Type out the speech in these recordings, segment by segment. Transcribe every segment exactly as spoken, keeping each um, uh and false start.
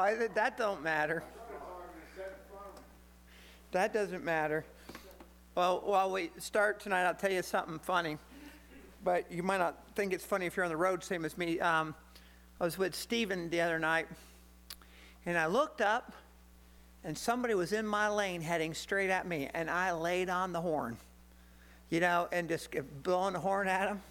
I, that don't matter. That doesn't matter. Well, while we start tonight, I'll tell you something funny. But you might not think it's funny if you're on the road, same as me. Um, I was with Stephen the other night, and I looked up, and somebody was in my lane heading straight at me, and I laid on the horn, you know, and just blowing the horn at him.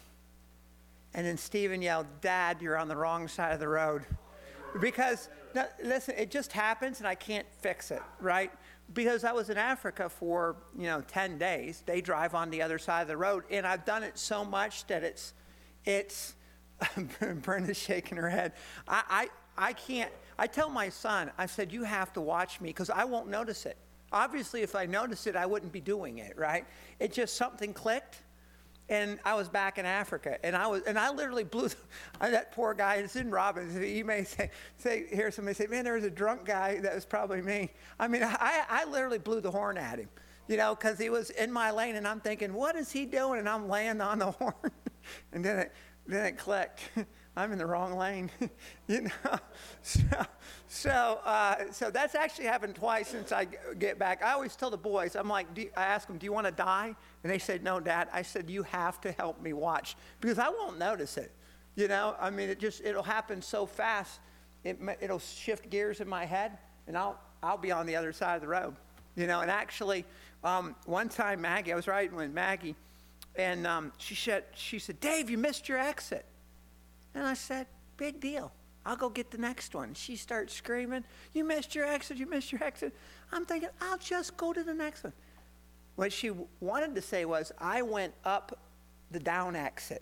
And then Stephen yelled, "Dad, you're on the wrong side of the road." Because, no, listen, it just happens, and I can't fix it, right? Because I was in Africa for, you know, ten days. They drive on the other side of the road, and I've done it so much that it's, it's, Brenda's shaking her head. I, I, I can't, I tell my son, I said, you have to watch me, because I won't notice it. Obviously, if I noticed it, I wouldn't be doing it, right? It just, something clicked. And I was back in Africa, and I was, and I literally blew that poor guy. It's in Robbins. You may say, say, hear somebody say, "Man, there was a drunk guy that was probably me." I mean, I, I literally blew the horn at him, you know, because he was in my lane, and I'm thinking, "What is he doing?" And I'm laying on the horn, and then it, then it clicked. I'm in the wrong lane, you know. So, so, uh, so that's actually happened twice since I get back. I always tell the boys, I'm like, do you, I ask them, "Do you want to die?" And they said, "No, Dad." I said, "You have to help me watch, because I won't notice it." You know, I mean, it just, it'll happen so fast. It, it'll shift gears in my head, and I'll, I'll be on the other side of the road. You know, and actually, um, one time Maggie, I was riding with Maggie, and um, she said, she said, "Dave, you missed your exit." And I said, "Big deal. I'll go get the next one." She starts screaming, "You missed your exit, you missed your exit." I'm thinking, I'll just go to the next one. What she wanted to say was, I went up the down exit.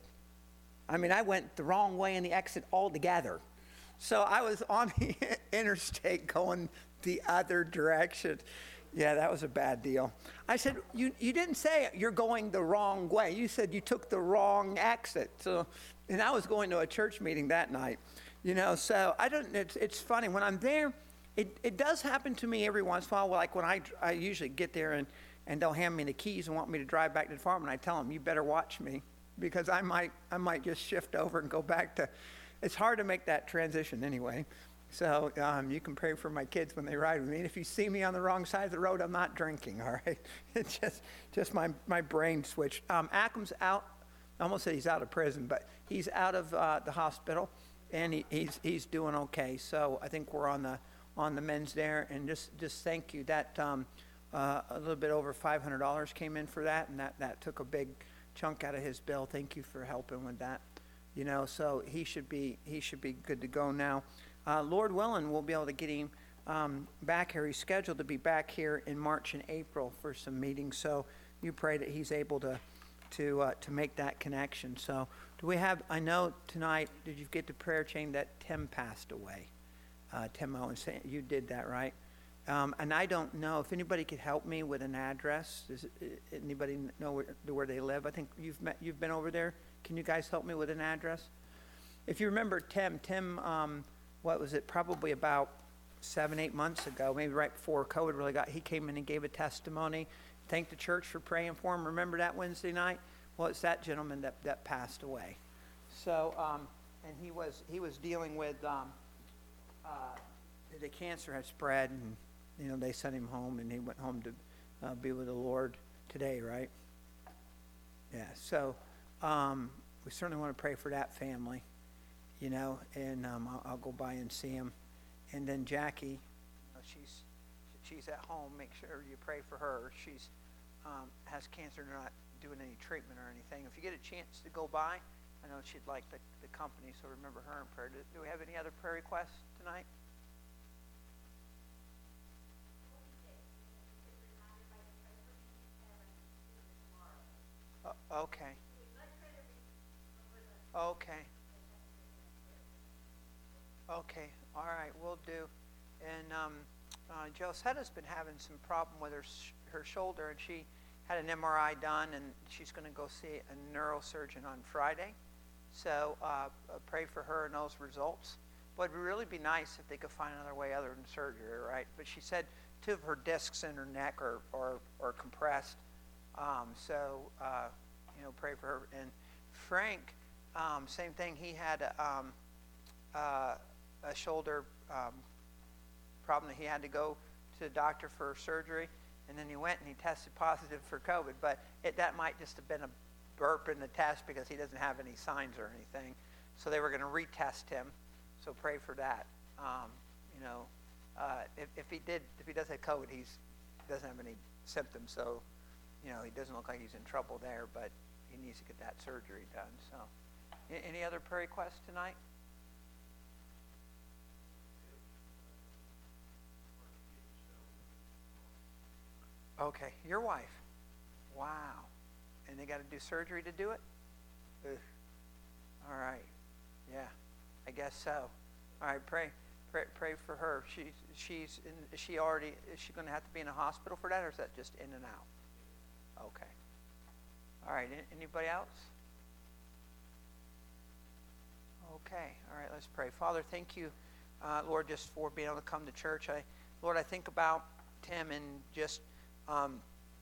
I mean, I went the wrong way in the exit altogether. So I was on the interstate going the other direction. Yeah, that was a bad deal. I said, you, you didn't say you're going the wrong way. You said you took the wrong exit. So, and I was going to a church meeting that night. You know, so I don't, it's, it's funny. When I'm there, it, it does happen to me every once in a while. Like when I, I usually get there and, and they'll hand me the keys and want me to drive back to the farm, and I tell them, "You better watch me, because I might, I might just shift over and go back to," it's hard to make that transition anyway. So um, you can pray for my kids when they ride with me. And if you see me on the wrong side of the road, I'm not drinking, all right? It's just, just my, my brain switched. Um, Ackham's out. I almost said he's out of prison, but he's out of uh, the hospital, and he, he's he's doing okay. So I think we're on the on the mends there. And just just thank you. That um, uh, a little bit over five hundred dollars came in for that, and that that took a big chunk out of his bill. Thank you for helping with that. You know, so he should be he should be good to go now. Uh, Lord willing, we'll be able to get him um, back here. He's scheduled to be back here in March and April for some meetings. So you pray that he's able to to uh, to make that connection. So do we have, I know tonight, did you get the prayer chain that Tim passed away? Uh, Tim Owens, you did that, right? Um, and I don't know if anybody could help me with an address. Does it, anybody know where, where they live? I think you've met, you've been over there. Can you guys help me with an address? If you remember Tim, Tim, um, what was it, probably about seven, eight months ago, maybe right before COVID really got, he came in and gave a testimony, thanked the church for praying for him. Remember that Wednesday night? Well, it's that gentleman that, that passed away. So, um, and he was he was dealing with, um, uh, the cancer had spread, and, you know, they sent him home, and he went home to uh, be with the Lord today, right? Yeah, so um, we certainly want to pray for that family. You know, and um, I'll, I'll go by and see him. And then Jackie, uh, she's she's at home. Make sure you pray for her. She's um, has cancer. They're not doing any treatment or anything. If you get a chance to go by, I know she'd like the, the company, so remember her in prayer. Do, do we have any other prayer requests tonight? Uh, okay. Okay. Okay, all right, we'll do. And um, uh, Josetta's been having some problem with her sh- her shoulder, and she had an M R I done, and she's going to go see a neurosurgeon on Friday. So uh, uh, pray for her and those results. But it'd really be nice if they could find another way other than surgery, right? But she said two of her discs in her neck are are, are compressed. Um, so uh, you know, pray for her. And Frank, um, same thing. He had a, um, uh, a shoulder um, problem that he had to go to the doctor for surgery, and then he went and he tested positive for COVID. But it, that might just have been a burp in the test because he doesn't have any signs or anything. So they were going to retest him. So pray for that. Um, you know, uh, if, if he did, if he does have COVID, he's doesn't have any symptoms. So, you know, he doesn't look like he's in trouble there, but he needs to get that surgery done. So, any other prayer requests tonight? Okay, your wife. Wow. And they got to do surgery to do it? Ugh. All right. Yeah, I guess so. All right, pray, pray, pray for her. She's, she's, in, is she already? Is she going to have to be in a hospital for that, or is that just in and out? Okay. All right. Anybody else? Okay. All right. Let's pray. Father, thank you, uh, Lord, just for being able to come to church. I, Lord, I think about Tim and just um,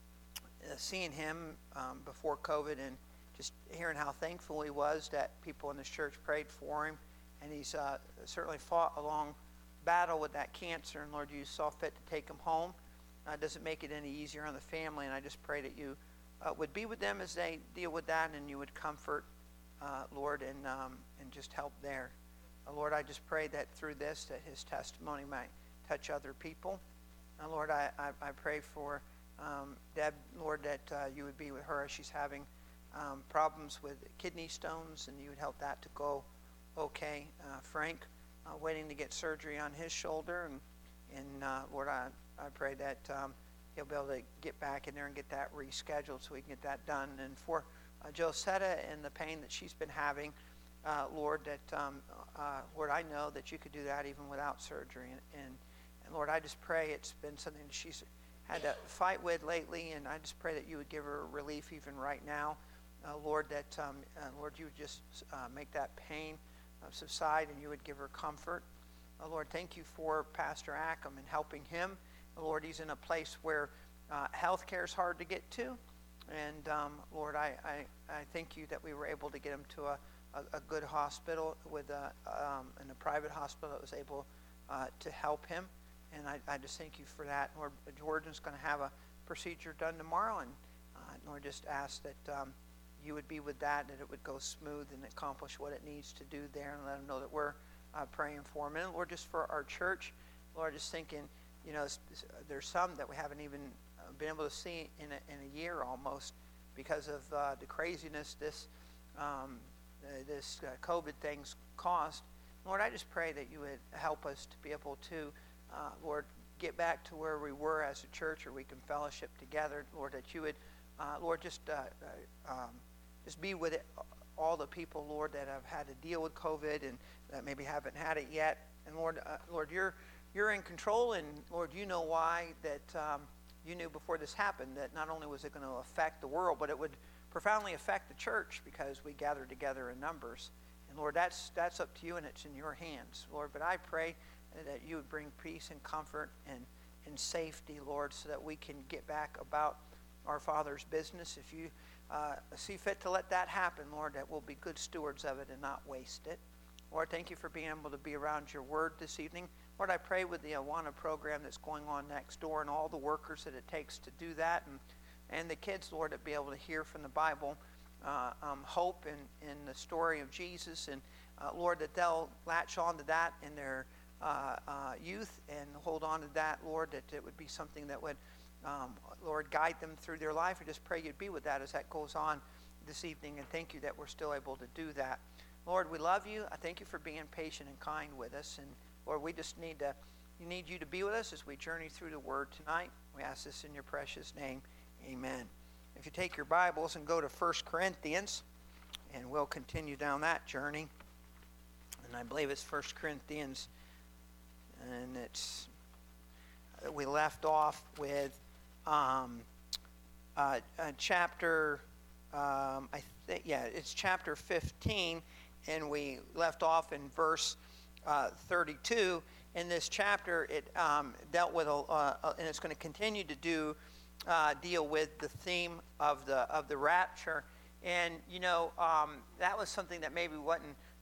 seeing him um, before COVID and just hearing how thankful he was that people in this church prayed for him. And he's uh, certainly fought a long battle with that cancer. And Lord, you saw fit to take him home. Uh, doesn't make it any easier on the family. And I just pray that you uh, would be with them as they deal with that, and you would comfort, uh, Lord, and um, and just help there. Uh, Lord, I just pray that through this, that his testimony might touch other people. Uh, Lord, I, I, I pray for um, Deb, Lord, that uh, you would be with her as she's having um, problems with kidney stones, and you would help that to go okay. Uh, Frank, uh, waiting to get surgery on his shoulder, and, and uh, Lord, I, I pray that um, he'll be able to get back in there and get that rescheduled so we can get that done. And for uh, Josetta and the pain that she's been having, uh, Lord, that um, uh, Lord, I know that you could do that even without surgery. And, and, and Lord, I just pray it's been something that she's had to fight with lately, and I just pray that you would give her relief even right now. Uh, Lord, that um, uh, Lord, you would just uh, make that pain uh, subside, and you would give her comfort. Uh, Lord, thank you for Pastor Ackham and helping him. Uh, Lord, he's in a place where uh, health care is hard to get to, and um, Lord, I, I, I thank you that we were able to get him to a, a, a good hospital with a, um, in a private hospital that was able uh, to help him. And I, I just thank you for that. Lord, Jordan's going to have a procedure done tomorrow, and uh, Lord, just ask that um, you would be with that, that it would go smooth and accomplish what it needs to do there, and let him know that we're uh, praying for him. And Lord, just for our church, Lord, just thinking, you know, there's some that we haven't even been able to see in a, in a year almost because of uh, the craziness this um, uh, this uh, COVID thing's caused. Lord, I just pray that you would help us to be able to Uh, Lord, get back to where we were as a church, or we can fellowship together. Lord, that you would, uh, Lord, just uh, uh, um, just be with it, all the people, Lord, that have had to deal with COVID and that maybe haven't had it yet. And Lord, uh, Lord, you're you're in control, and Lord, you know why that um, you knew before this happened that not only was it going to affect the world, but it would profoundly affect the church because we gather together in numbers. And Lord, that's that's up to you, and it's in your hands, Lord. But I pray that you would bring peace and comfort and, and safety, Lord, so that we can get back about our Father's business. If you uh, see fit to let that happen, Lord, that we'll be good stewards of it and not waste it. Lord, thank you for being able to be around your word this evening. Lord, I pray with the Awana program that's going on next door and all the workers that it takes to do that, and, and the kids, Lord, to be able to hear from the Bible uh, um, hope and in, in the story of Jesus. And uh, Lord, that they'll latch on to that in their Uh, uh, youth and hold on to that, Lord, that it would be something that would, um, Lord, guide them through their life. I just pray you'd be with that as that goes on this evening, and thank you that we're still able to do that. Lord, we love you. I thank you for being patient and kind with us, and Lord, we just need to, you need you to be with us as we journey through the Word tonight. We ask this in your precious name. Amen. If you take your Bibles and go to First Corinthians, and we'll continue down that journey, and I believe it's First Corinthians. And it's, we left off with um, uh, uh, chapter, um, I think, yeah, it's chapter fifteen, and we left off in verse uh, thirty-two. In this chapter, it um, dealt with, a, uh, and it's going to continue to do, uh, deal with the theme of the of the rapture. And you know, um, that was something that maybe wasn't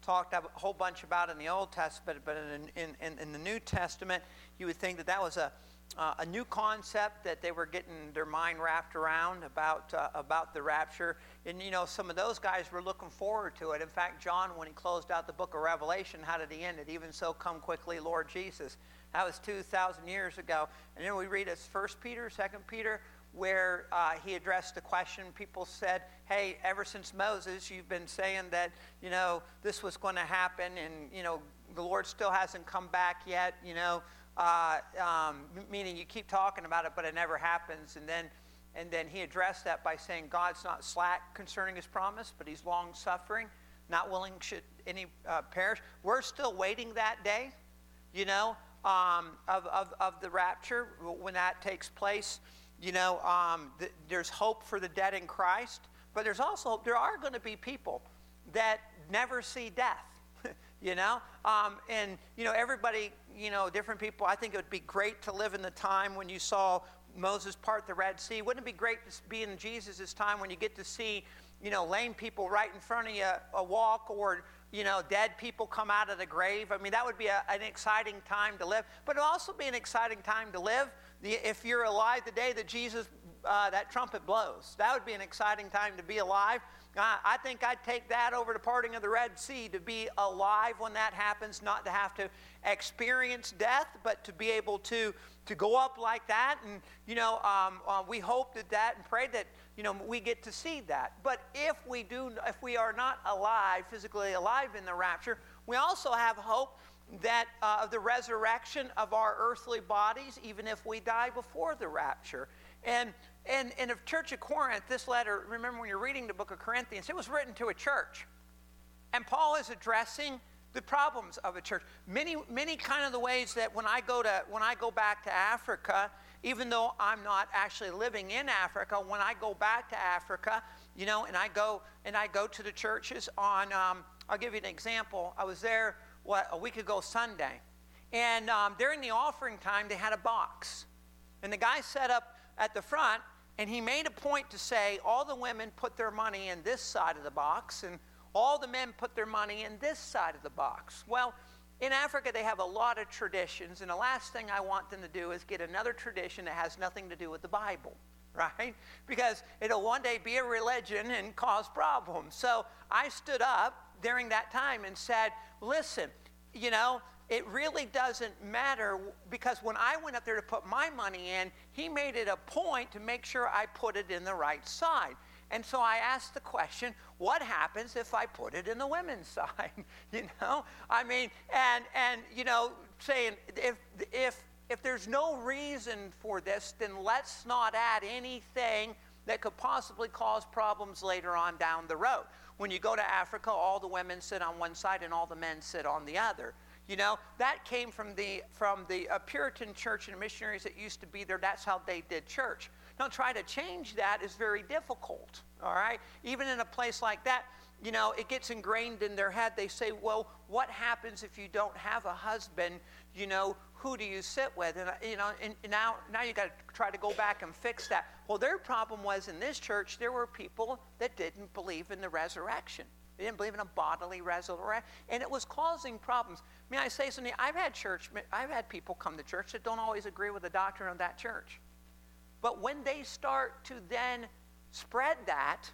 talked a whole bunch about in the Old Testament, but in, in, in, in the New Testament, you would think that that was a, uh, a new concept that they were getting their mind wrapped around about, uh, about the rapture. And, you know, some of those guys were looking forward to it. In fact, John, when he closed out the book of Revelation, how did he end it? Even so, come quickly, Lord Jesus. That was two thousand years ago. And then we read it's First Peter, Second Peter, where uh, he addressed the question. People said, hey, ever since Moses, you've been saying that, you know, this was going to happen, and, you know, the Lord still hasn't come back yet, you know, uh, um, meaning you keep talking about it, but it never happens. And then, and then he addressed that by saying God's not slack concerning his promise, but he's long-suffering, not willing should any uh, perish. We're still waiting that day, you know, um, of, of, of the rapture, when that takes place. You know, um, th- there's hope for the dead in Christ, but there's also, there are going to be people that never see death, you know? Um, and, you know, everybody, you know, different people, I think it would be great to live in the time when you saw Moses part the Red Sea. Wouldn't it be great to be in Jesus' time when you get to see, you know, lame people right in front of you a walk, or, you know, dead people come out of the grave? I mean, that would be a, an exciting time to live, but it would also be an exciting time to live if you're alive the day that Jesus, uh, that trumpet blows. That would be an exciting time to be alive. Uh, I think I'd take that over the parting of the Red Sea, to be alive when that happens, not to have to experience death, but to be able to, to go up like that. And, you know, um, uh, we hope that that and pray that, you know, we get to see that. But if we do, if we are not alive, physically alive in the rapture, we also have hope that uh, of the resurrection of our earthly bodies, even if we die before the rapture. And and in the church of Corinth, this letter, remember when you're reading the book of Corinthians, it was written to a church. And Paul is addressing the problems of a church. Many, many kind of the ways that when I go to when I go back to Africa, even though I'm not actually living in Africa, when I go back to Africa, you know, and I go and I go to the churches on, um, I'll give you an example. I was there what, a week ago Sunday. And um, during the offering time, they had a box. And the guy set up at the front, and he made a point to say, all the women put their money in this side of the box, and all the men put their money in this side of the box. Well, in Africa, they have a lot of traditions, and the last thing I want them to do is get another tradition that has nothing to do with the Bible, right? Because it'll one day be a religion and cause problems. So I stood up during that time and said, listen, you know, it really doesn't matter, because when I went up there to put my money in, he made it a point to make sure I put it in the right side. And so I asked the question, what happens if I put it in the women's side? You know, I mean, and, and you know, saying if, if, if there's no reason for this, then let's not add anything that could possibly cause problems later on down the road. When you go to Africa, all the women sit on one side and all the men sit on the other. You know, that came from the from the uh, Puritan church and missionaries that used to be there. That's how they did church. Now, try to change that is very difficult, all right? Even in a place like that, you know, it gets ingrained in their head. They say, well, what happens if you don't have a husband? You know, who do you sit with? And, you know, and now, now you got to try to go back and fix that. Well, their problem was in this church, there were people that didn't believe in the resurrection. They didn't believe in a bodily resurrection, and it was causing problems. May I say something? I've had church, I've had people come to church that don't always agree with the doctrine of that church. But when they start to then spread that,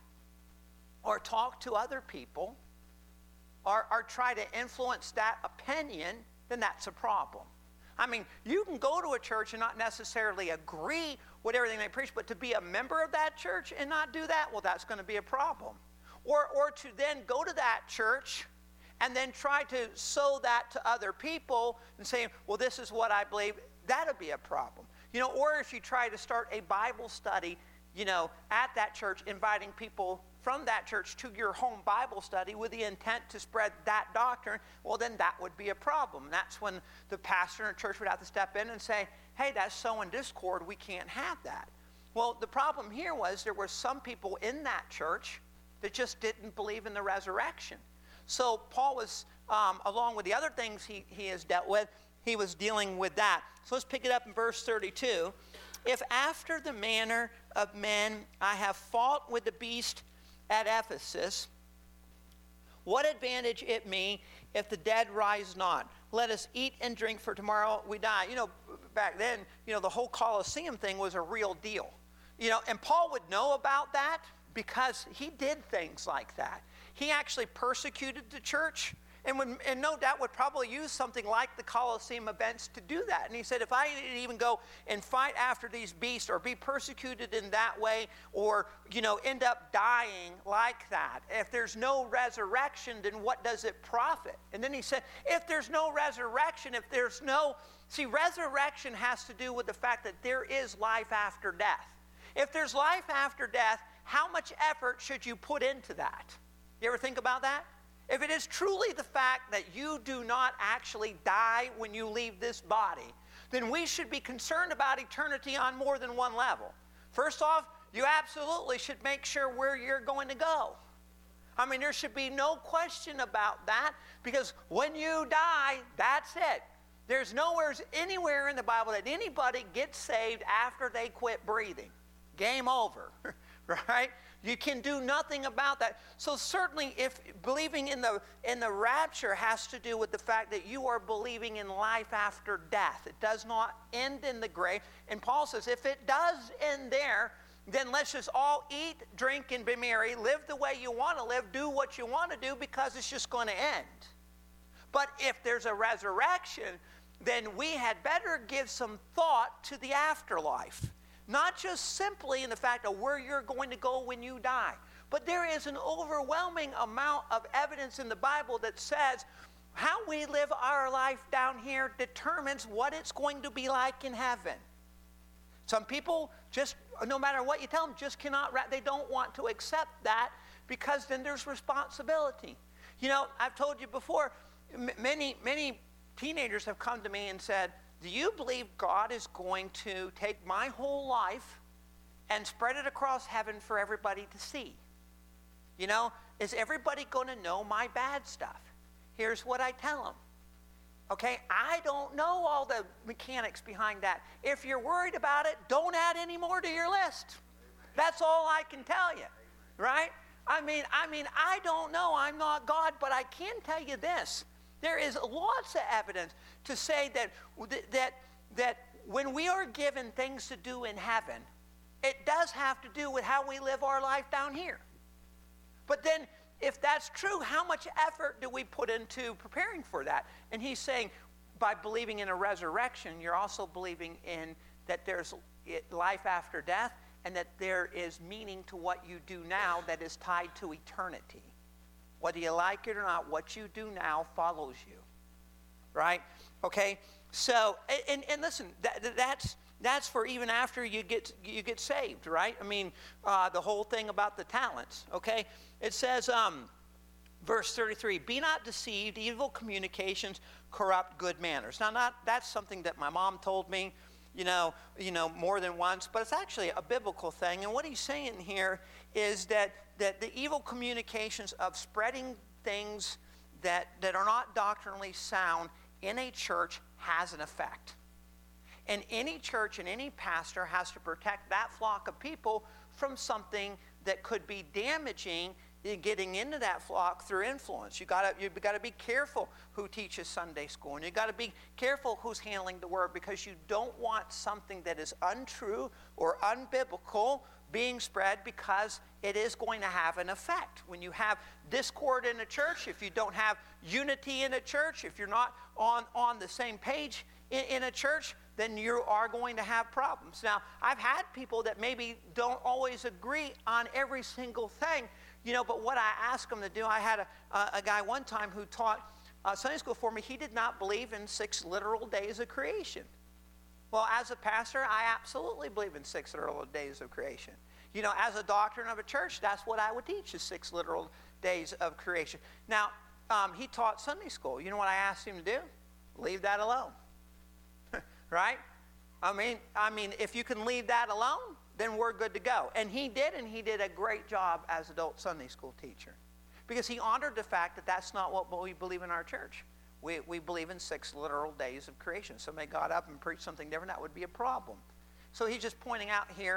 or talk to other people, or, or try to influence that opinion, then that's a problem. I mean, you can go to a church and not necessarily agree with everything they preach, but to be a member of that church and not do that, well, that's going to be a problem. Or, or to then go to that church and then try to sow that to other people and say, well, this is what I believe, that'll be a problem. You know, or if you try to start a Bible study, you know, at that church, inviting people from that church to your home Bible study with the intent to spread that doctrine, well, then that would be a problem. That's when the pastor in a church would have to step in and say, hey, that's sowing discord, we can't have that. Well, the problem here was there were some people in that church that just didn't believe in the resurrection. So Paul was, um, along with the other things he, he has dealt with, he was dealing with that. So let's pick it up in verse thirty-two. If after the manner of men I have fought with the beast at Ephesus, what advantage it me if the dead rise not? Let us eat and drink, for tomorrow we die. You know, back then, you know, the whole Colosseum thing was a real deal. You know, and Paul would know about that because he did things like that. He actually persecuted the church, and, would, and no doubt would probably use something like the Colosseum events to do that. And he said, if I even go and fight after these beasts or be persecuted in that way, or, you know, end up dying like that, if there's no resurrection, then what does it profit? And then he said, if there's no resurrection, if there's no, see, resurrection has to do with the fact that there is life after death. If there's life after death, how much effort should you put into that? You ever think about that? If it is truly the fact that you do not actually die when you leave this body, then we should be concerned about eternity on more than one level. First off, you absolutely should make sure where you're going to go. I mean, there should be no question about that, because when you die, that's it. There's nowhere, anywhere in the Bible that anybody gets saved after they quit breathing. Game over, right? You can do nothing about that. So certainly if believing in the, in the rapture has to do with the fact that you are believing in life after death. It does not end in the grave. And Paul says if it does end there, then let's just all eat, drink, and be merry. Live the way you want to live. Do what you want to do, because it's just going to end. But if there's a resurrection, then we had better give some thought to the afterlife. Not just simply in the fact of where you're going to go when you die. But there is an overwhelming amount of evidence in the Bible that says how we live our life down here determines what it's going to be like in heaven. Some people just, no matter what you tell them, just cannot, they don't want to accept that, because then there's responsibility. You know, I've told you before, m- many, many teenagers have come to me and said, do you believe God is going to take my whole life and spread it across heaven for everybody to see? You know, is everybody going to know my bad stuff? Here's what I tell them. Okay, I don't know all the mechanics behind that. If you're worried about it, don't add any more to your list. That's all I can tell you, right? I mean, I mean, I don't know. I'm not God, but I can tell you this. There is lots of evidence to say that, that, that when we are given things to do in heaven, it does have to do with how we live our life down here. But then, if that's true, how much effort do we put into preparing for that? And he's saying, by believing in a resurrection, you're also believing in that there's life after death, and that there is meaning to what you do now that is tied to eternity. Whether you like it or not, what you do now follows you, right? Okay, so, and, and listen, that, that's, that's for even after you get, you get saved, right? I mean, uh, the whole thing about the talents, okay? It says, um, verse thirty-three, be not deceived, evil communications corrupt good manners. Now, not, that's something that my mom told me, you know, you know, more than once, but it's actually a biblical thing. And what he's saying here is that, that the evil communications of spreading things that, that are not doctrinally sound in a church has an effect. And any church and any pastor has to protect that flock of people from something that could be damaging in getting into that flock through influence. You gotta, you gotta be careful who teaches Sunday school, and you gotta be careful who's handling the word, because you don't want something that is untrue or unbiblical being spread, because it is going to have an effect. When you have discord in a church, if you don't have unity in a church, if you're not on, on the same page in, in a church, then you are going to have problems. Now, I've had people that maybe don't always agree on every single thing, you know, but what I ask them to do, I had a, a, a guy one time who taught uh, Sunday school for me. He did not believe in six literal days of creation. Well, as a pastor, I absolutely believe in six literal days of creation. You know, as a doctrine of a church, that's what I would teach, is six literal days of creation. Now, um, he taught Sunday school. You know what I asked him to do? Leave that alone. Right? I mean, I mean, if you can leave that alone, then we're good to go. And he did, and he did a great job as adult Sunday school teacher, because he honored the fact that that's not what we believe in our church. We, we believe in six literal days of creation. Somebody got up and preached something different, that would be a problem. So he's just pointing out here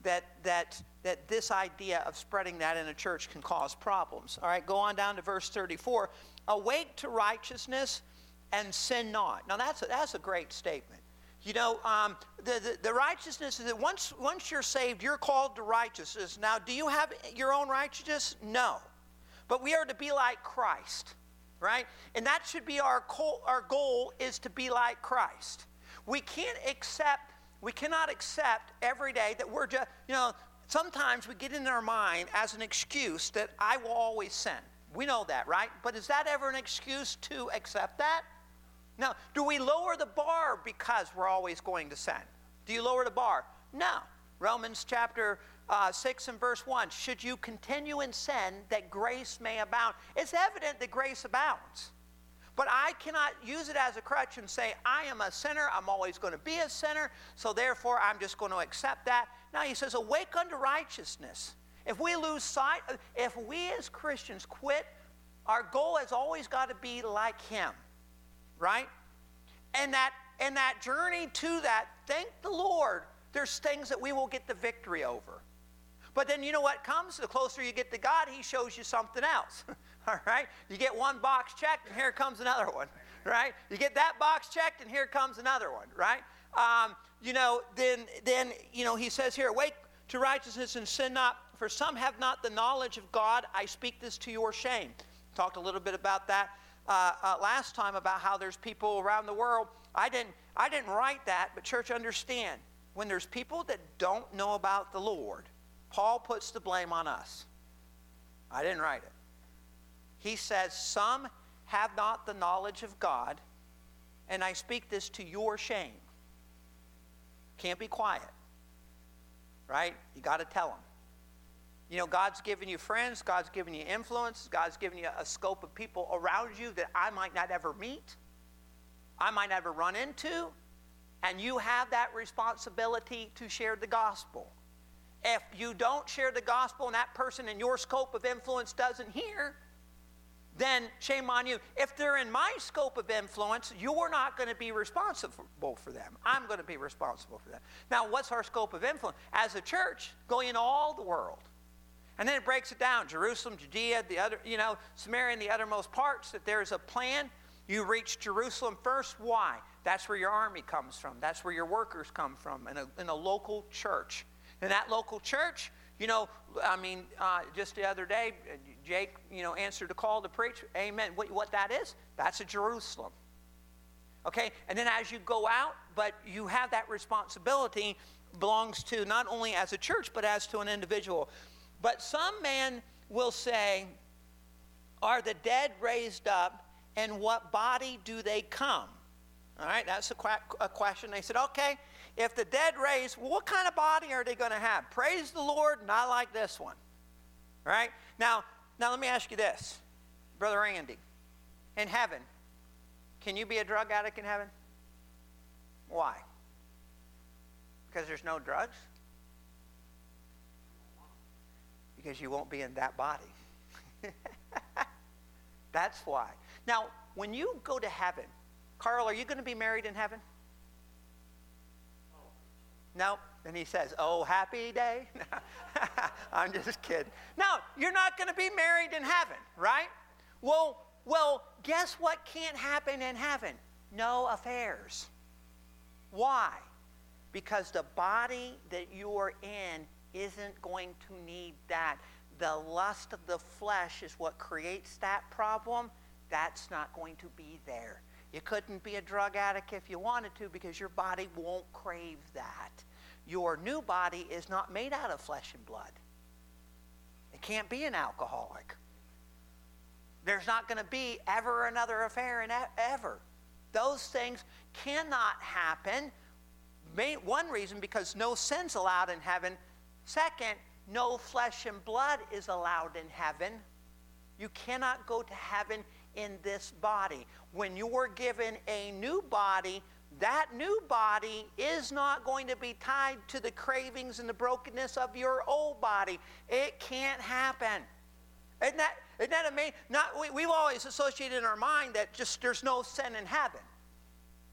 that, that, that this idea of spreading that in a church can cause problems. All right, go on down to verse thirty-four. Awake to righteousness and sin not. Now that's a, that's a great statement. You know, um, the, the, the righteousness is that once, once you're saved, you're called to righteousness. Now, do you have your own righteousness? No. But we are to be like Christ, right? And that should be our goal, our goal is to be like Christ. We can't accept, we cannot accept every day that we're just, you know, sometimes we get in our mind as an excuse that I will always sin. We know that, right? But is that ever an excuse to accept that? No. Do we lower the bar because we're always going to sin? Do you lower the bar? No. Romans chapter uh, six and verse one. Should you continue in sin that grace may abound? It's evident that grace abounds. But I cannot use it as a crutch and say, I am a sinner. I'm always going to be a sinner. So therefore, I'm just going to accept that. Now he says, awake unto righteousness. If we lose sight, if we as Christians quit, our goal has always got to be like him. Right? And that and that journey to that, thank the Lord, there's things that we will get the victory over. But then you know what comes? The closer you get to God, he shows you something else. All right? You get one box checked, and here comes another one. Right? You get that box checked, and here comes another one. Right? Um, you know, then, then, you know, he says here, awake to righteousness and sin not, for some have not the knowledge of God. I speak this to your shame. Talked a little bit about that. Uh, uh, last time about how there's people around the world. I didn't, I didn't write that, but church, understand, when there's people that don't know about the Lord, Paul puts the blame on us. I didn't write it. He says, some have not the knowledge of God, and I speak this to your shame. Can't be quiet. Right? You got to tell them. You know, God's given you friends, God's given you influence, God's given you a scope of people around you that I might not ever meet, I might never run into, and you have that responsibility to share the gospel. If you don't share the gospel and that person in your scope of influence doesn't hear, then shame on you. If they're in my scope of influence, you're not going to be responsible for them. I'm going to be responsible for them. Now, what's our scope of influence? As a church, going into all the world. And then it breaks it down. Jerusalem, Judea, the other, you know, Samaria and the uttermost parts, that there's a plan. You reach Jerusalem first. Why? That's where your army comes from. That's where your workers come from, in a, in a local church. And that local church, you know, I mean, uh, just the other day, Jake, you know, answered the call to preach. Amen. What, what that is, that's a Jerusalem. Okay? And then as you go out, but you have that responsibility, belongs to not only as a church, but as to an individual. But some men will say, are the dead raised up, and what body do they come? All right, that's a, qu- a question. They said, okay, if the dead raised, well, what kind of body are they going to have? Praise the Lord, not like this one. All right? Now, now let me ask you this, Brother Andy. In heaven, can you be a drug addict in heaven? Why? Because there's no drugs? Because you won't be in that body. That's why. Now, when you go to heaven, Carl, are you going to be married in heaven? No. And he says, oh, happy day. I'm just kidding. No, you're not going to be married in heaven, right? Well, well, guess what can't happen in heaven? No affairs. Why? Because the body that you're in isn't going to need that. The lust of the flesh is what creates that problem. That's not going to be there. You couldn't be a drug addict if you wanted to because your body won't crave that. Your new body is not made out of flesh and blood. It can't be an alcoholic. There's not going to be ever another affair in ever. Those things cannot happen. One reason, because no sin's allowed in heaven. Second, no flesh and blood is allowed in heaven. You cannot go to heaven in this body. When you're given a new body, that new body is not going to be tied to the cravings and the brokenness of your old body. It can't happen. Isn't that, isn't that amazing? Not, we, we've always associated in our mind that just there's no sin in heaven.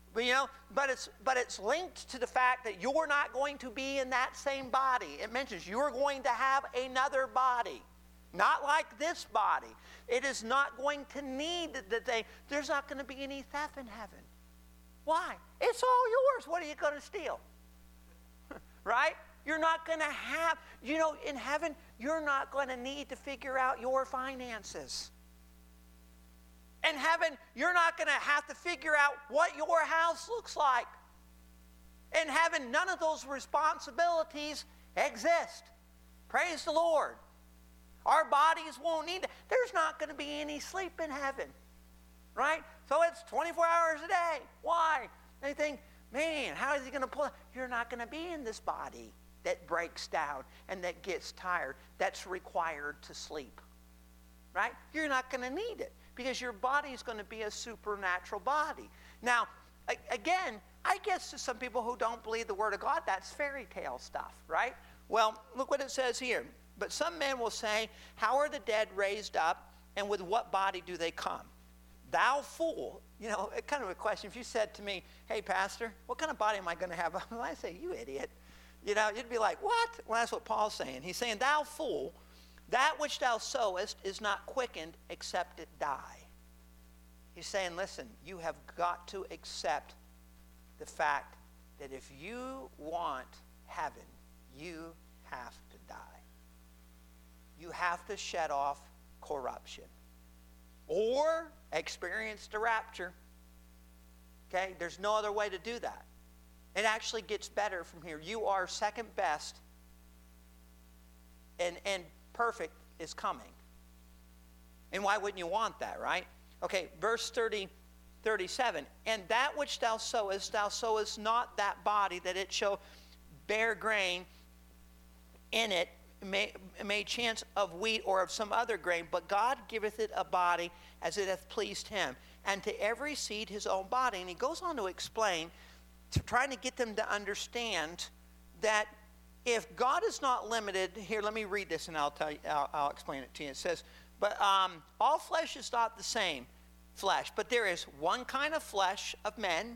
But, you know, but it's but it's linked to the fact that you're not going to be in that same body. It mentions you're going to have another body, not like this body. It is not going to need that they. There's not going to be any theft in heaven. Why? It's all yours. What are you going to steal? Right? You're not going to have. You know, in heaven, you're not going to need to figure out your finances. In heaven, you're not going to have to figure out what your house looks like. In heaven, none of those responsibilities exist. Praise the Lord. Our bodies won't need it. There's not going to be any sleep in heaven. Right? So it's twenty-four hours a day. Why? They think, man, how is he going to pull it? You're not going to be in this body that breaks down and that gets tired. That's required to sleep. Right? You're not going to need it, because your body is going to be a supernatural body. Now, again, I guess to some people who don't believe the Word of God, that's fairy tale stuff, right? Well, look what it says here. But some men will say, how are the dead raised up, and with what body do they come? Thou fool. You know, kind of a question. If you said to me, hey, pastor, what kind of body am I going to have? Well, I say, you idiot. You know, you'd be like, what? Well, that's what Paul's saying. He's saying, thou fool. That which thou sowest is not quickened except it die. He's saying, listen, you have got to accept the fact that if you want heaven, you have to die. You have to shed off corruption or experience the rapture. Okay? There's no other way to do that. It actually gets better from here. You are second best, and and perfect is coming. And why wouldn't you want that, right? Okay, verse thirty, thirty-seven. And that which thou sowest, thou sowest not that body, that it shall bear grain in it, may, may chance of wheat or of some other grain, but God giveth it a body as it hath pleased him, and to every seed his own body. And he goes on to explain, to trying to get them to understand that if God is not limited, here, let me read this and I'll tell you, I'll, I'll explain it to you. It says, but um, all flesh is not the same flesh, but there is one kind of flesh of men,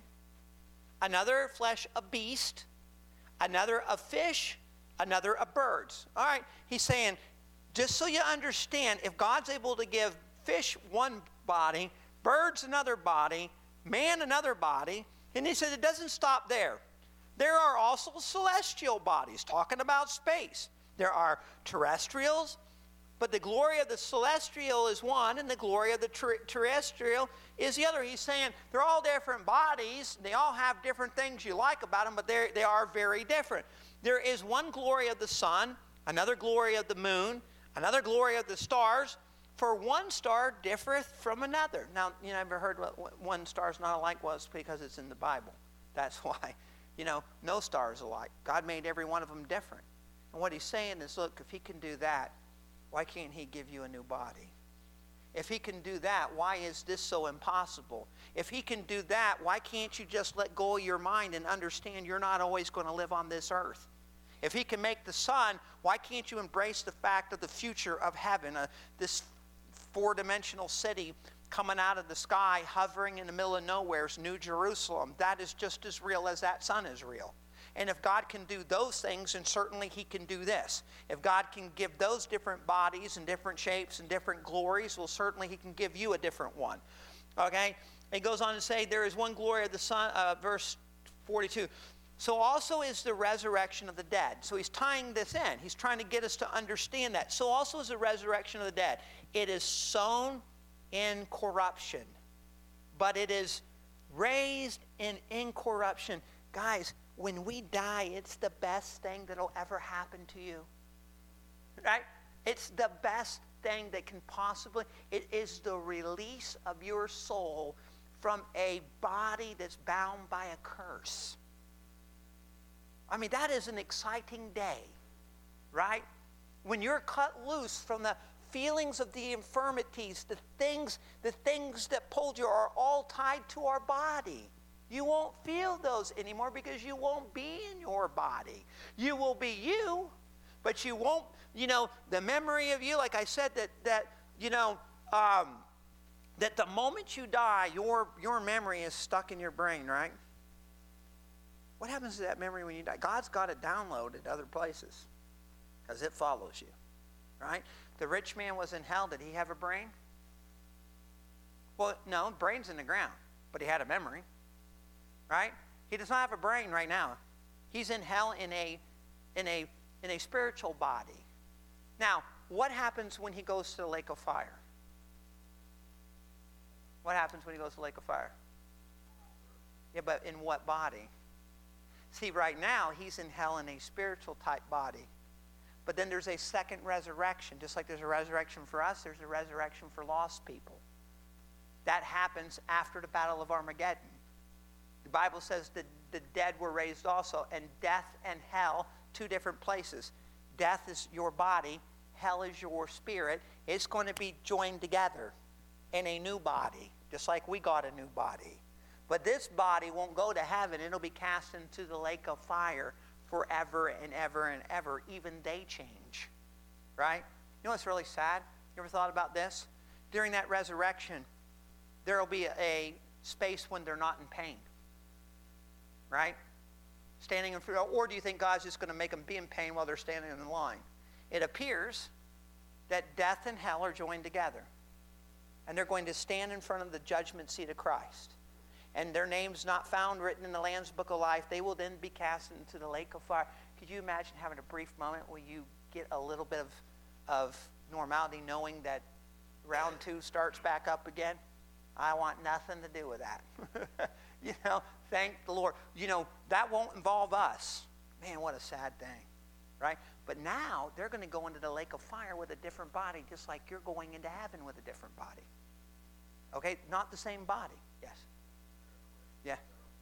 another flesh of beast, another of fish, another of birds. All right, he's saying, just so you understand, if God's able to give fish one body, birds another body, man another body, and he said it doesn't stop there. There are also celestial bodies, talking about space. There are terrestrials, but the glory of the celestial is one, and the glory of the ter- terrestrial is the other. He's saying they're all different bodies. They all have different things you like about them, but they are very different. There is one glory of the sun, another glory of the moon, another glory of the stars, for one star differeth from another. Now, you know, ever heard what one star is not alike? Well, it's because it's in the Bible. That's why. You know, no star is alike. God made every one of them different. And what he's saying is, look, if he can do that, why can't he give you a new body? If he can do that, why is this so impossible? If he can do that, why can't you just let go of your mind and understand you're not always going to live on this earth? If he can make the sun, why can't you embrace the fact of the future of heaven, uh, this four-dimensional city coming out of the sky, hovering in the middle of nowhere's New Jerusalem? That is just as real as that sun is real. And if God can do those things, then certainly he can do this. If God can give those different bodies and different shapes and different glories, well, certainly he can give you a different one. Okay? He goes on to say, there is one glory of the sun, uh, verse forty-two. So also is the resurrection of the dead. So he's tying this in. He's trying to get us to understand that. So also is the resurrection of the dead. It is sown in corruption, but it is raised in incorruption. Guys, when we die, it's the best thing that'll ever happen to you. Right? It's the best thing that can possibly, it is the release of your soul from a body that's bound by a curse. I mean, that is an exciting day, right? When you're cut loose from the feelings of the infirmities, the things, the things that pulled you are all tied to our body. You won't feel those anymore because you won't be in your body. You will be you, but you won't, you know, the memory of you, like I said, that, that you know, um, that the moment you die, your, your memory is stuck in your brain, right? What happens to that memory when you die? God's got it downloaded other places because it follows you, right? The rich man was in hell. Did he have a brain? Well, no, brain's in the ground, but he had a memory, right? He does not have a brain right now. He's in hell in a, in a, in a spiritual body. Now, what happens when he goes to the lake of fire? What happens when he goes to the lake of fire? Yeah, but in what body? See, right now, he's in hell in a spiritual type body. But then there's a second resurrection. Just like there's a resurrection for us, there's a resurrection for lost people. That happens after the Battle of Armageddon. The Bible says that the dead were raised also, and death and hell, two different places. Death is your body, hell is your spirit. It's going to be joined together in a new body, just like we got a new body. But this body won't go to heaven. It'll be cast into the lake of fire forever and ever and ever. Even they change, right? You know what's really sad? You ever thought about this? During that resurrection, there will be a, a space when they're not in pain, right? Standing in front, or do you think God's just going to make them be in pain while they're standing in the line? It appears that death and hell are joined together. And they're going to stand in front of the judgment seat of Christ. And their names not found written in the Lamb's Book of Life. They will then be cast into the lake of fire. Could you imagine having a brief moment where you get a little bit of, of normality, knowing that round two starts back up again? I want nothing to do with that. You know, thank the Lord. You know, that won't involve us. Man, what a sad thing, right? But now they're going to go into the lake of fire with a different body, just like you're going into heaven with a different body. Okay, not the same body. Yes. Yeah.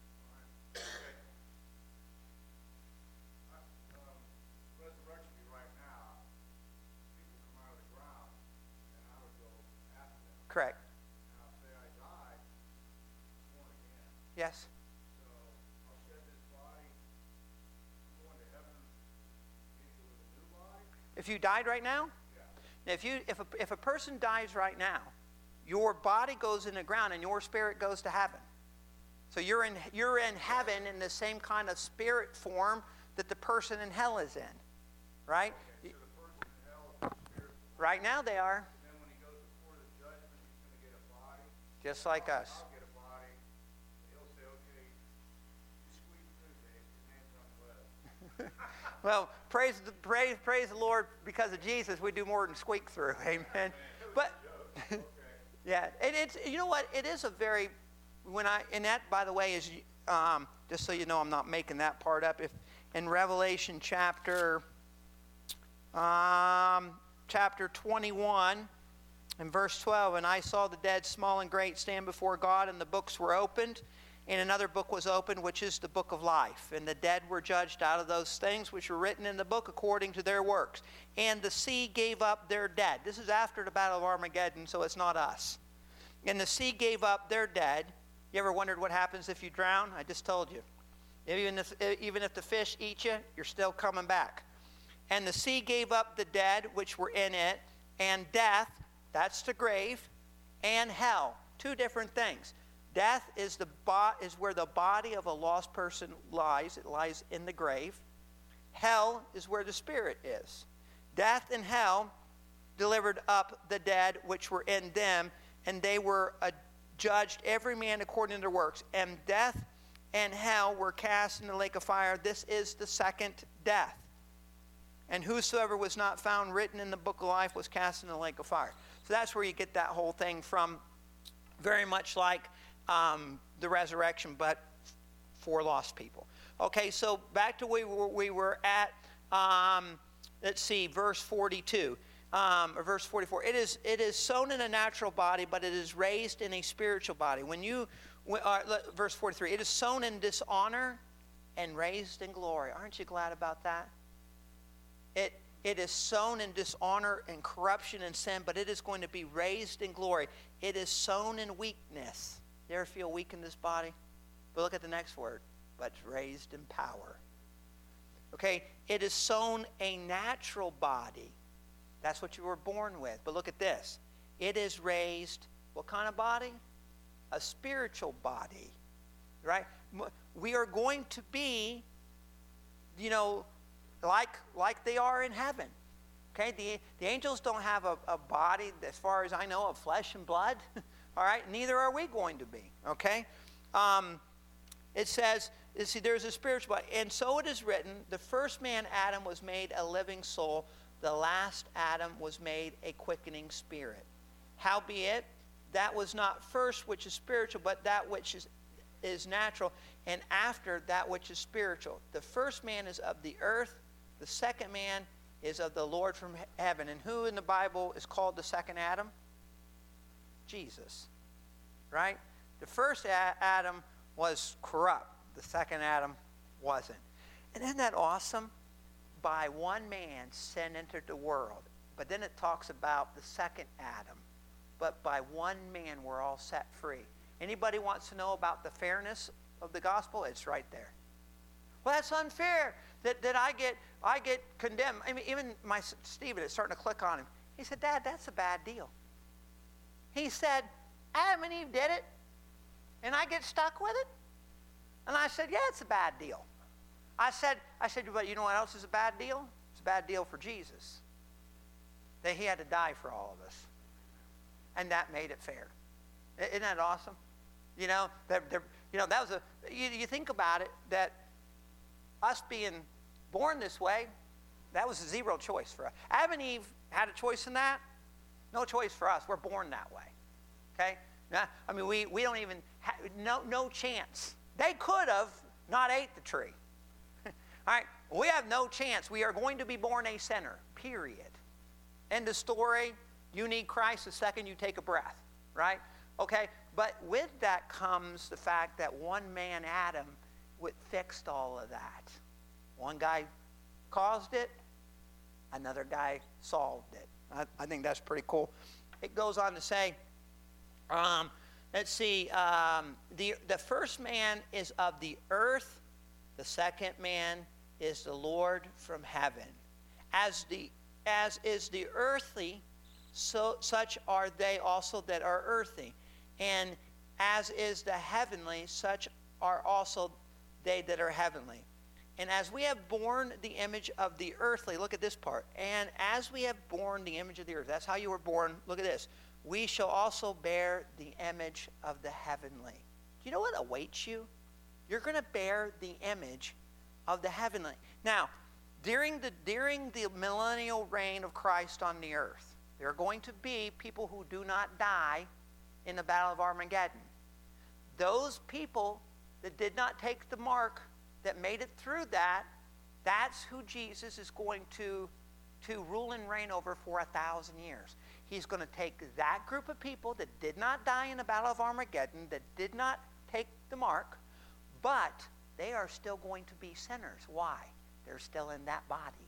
Correct. Now, say I die, I'm born again. Yes. So I'll shed this body, I'm going to heaven, maybe with a new body? If you died right now? Yeah. Now, if you if a, if a person dies right now, your body goes in the ground and your spirit goes to heaven. So you're in you're in heaven in the same kind of spirit form that the person in hell is in, right? Okay, so the person in hell is in spirit form. Right now they are, And then when he goes before the judgment, he's going to get a body. just like us. I'll get a body. And he'll say, okay, you squeeze through, Dave. Your name's on the list. Well, praise the praise praise the Lord, because of Jesus, we do more than squeak through. Amen. But yeah, and it's, you know what? It is a very, when I, and that, by the way, is, um, just so you know, I'm not making that part up. If in Revelation chapter, um, chapter twenty-one, in verse twelve, and I saw the dead, small and great, stand before God, and the books were opened. And another book was opened, which is the book of life. And the dead were judged out of those things which were written in the book according to their works. And the sea gave up their dead. This is after the Battle of Armageddon, so it's not us. And the sea gave up their dead. You ever wondered what happens if you drown? I just told you. Even if, even if the fish eat you, you're still coming back. And the sea gave up the dead which were in it, and death, that's the grave, and hell. Two different things. Death is the bo- is where the body of a lost person lies. It lies in the grave. Hell is where the spirit is. Death and hell delivered up the dead which were in them, and they were uh, judged every man according to their works. And death and hell were cast in the lake of fire. This is the second death. And whosoever was not found written in the book of life was cast in the lake of fire. So that's where you get that whole thing from, very much like um, the resurrection, but for lost people. Okay, so back to where we were, we were at, um, let's see, verse forty-two. Um, or verse forty-four. It is, it is sown in a natural body, but it is raised in a spiritual body. When you, uh, verse forty-three, it is sown in dishonor and raised in glory. Aren't you glad about that? It, it is sown in dishonor and corruption and sin, but it is going to be raised in glory. It is sown in weakness. You ever feel weak in this body? But look at the next word. But it's raised in power. Okay, it is sown a natural body. That's what you were born with. But look at this. It is raised, what kind of body? A spiritual body. Right? we are going to be, you know, like, like they are in heaven. Okay, the, the angels don't have a, a body, as far as I know, of flesh and blood. All right, neither are we going to be. Okay, um, it says, you see, there's a spiritual body. And so it is written, the first man, Adam, was made a living soul. The last Adam was made a quickening spirit. Howbeit, that was not first which is spiritual, but that which is, is natural, and after that which is spiritual. The first man is of the earth. The second man is of the Lord from heaven. And who in the Bible is called the second Adam? Jesus. Right? The first Adam was corrupt. The second Adam wasn't. And isn't that awesome? By one man sin entered the world. But then it talks about the second Adam. But by one man we're all set free. Anybody wants to know about the fairness of the gospel? It's right there. Well, that's unfair that, that I get I get condemned. I mean, even my Stephen is starting to click on him. He said, Dad, that's a bad deal. He said, Adam and Eve did it, and I get stuck with it? And I said, yeah, it's a bad deal. I said, I said, but you know what else is a bad deal? It's a bad deal for Jesus. That he had to die for all of us. And that made it fair. Isn't that awesome? You know, they're, they're, you know, that was a, you, you think about it, that us being born this way, that was a zero choice for us. Adam and Eve had a choice in that. No choice for us. We're born that way. Okay? Now, I mean, we, we don't even, have, no, no chance. They could have not ate the tree. All right? We have no chance. We are going to be born a sinner, period. End of story. You need Christ the second you take a breath, right? Okay? But with that comes the fact that one man, Adam, fixed all of that. One guy caused it, another guy solved it. I, I think that's pretty cool. It goes on to say, um, let's see, um, the, the first man is of the earth, the second man is the Lord from heaven. As, the, as is the earthly, so such are they also that are earthy. And as is the heavenly, such are also they that are heavenly. And as we have borne the image of the earthly, look at this part. And as we have borne the image of the earth, that's how you were born. Look at this. We shall also bear the image of the heavenly. Do you know what awaits you? You're going to bear the image of the heavenly. Now, during the, during the millennial reign of Christ on the earth, there are going to be people who do not die in the Battle of Armageddon. Those people that did not take the mark, that made it through that, that's who Jesus is going to, to rule and reign over for a thousand years. He's going to take that group of people that did not die in the Battle of Armageddon, that did not take the mark, but they are still going to be sinners. Why? They're still in that body.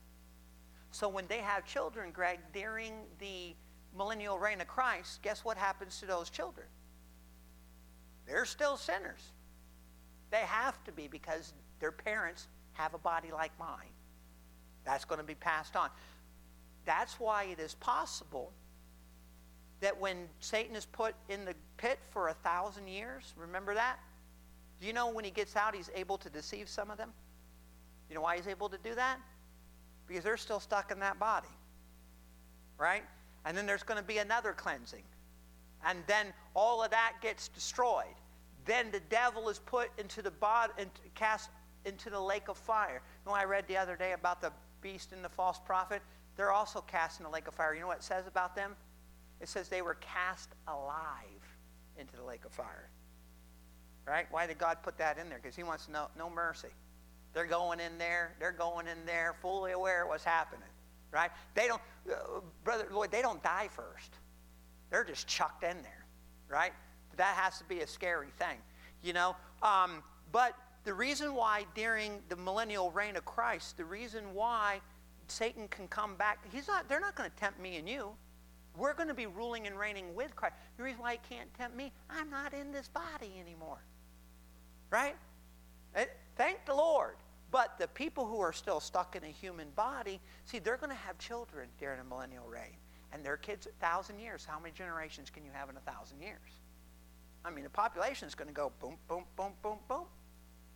So when they have children, Greg, during the millennial reign of Christ, guess what happens to those children? They're still sinners. They have to be, because their parents have a body like mine. That's going to be passed on. That's why it is possible that when Satan is put in the pit for a thousand years, remember that? Do you know when he gets out, he's able to deceive some of them? You know why he's able to do that? Because they're still stuck in that body. Right? And then there's going to be another cleansing. And then all of that gets destroyed. Then the devil is put into the body and cast into the lake of fire. You know, I read the other day about the beast and the false prophet. They're also cast in the lake of fire. You know what it says about them? It says they were cast alive into the lake of fire. Right? Why did God put that in there? Because he wants no, no mercy. They're going in there. They're going in there fully aware of what's happening. Right? They don't, uh, Brother Lloyd, they don't die first. They're just chucked in there. Right? That has to be a scary thing. You know? Um, but the reason why during the millennial reign of Christ, the reason why Satan can come back, he's not, they're not going to tempt me and you. We're going to be ruling and reigning with Christ. The reason why he can't tempt me, I'm not in this body anymore. Right? It, thank the Lord. But the people who are still stuck in a human body, see, they're going to have children during the millennial reign. And their kids, a thousand years. How many generations can you have in a thousand years? I mean, the population is going to go boom, boom, boom, boom, boom.